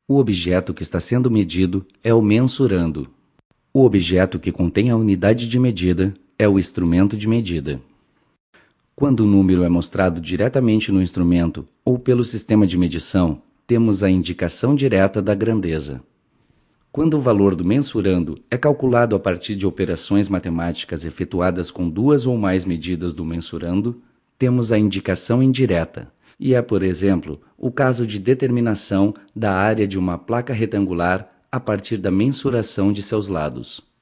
O objeto que está sendo medido é o mensurando. O objeto que contém a unidade de medida é o instrumento de medida. Quando o número é mostrado diretamente no instrumento ou pelo sistema de medição, temos a indicação direta da grandeza. Quando o valor do mensurando é calculado a partir de operações matemáticas efetuadas com duas ou mais medidas do mensurando, temos a indicação indireta, e é, por exemplo, o caso de determinação da área de uma placa retangular a partir da mensuração de seus lados.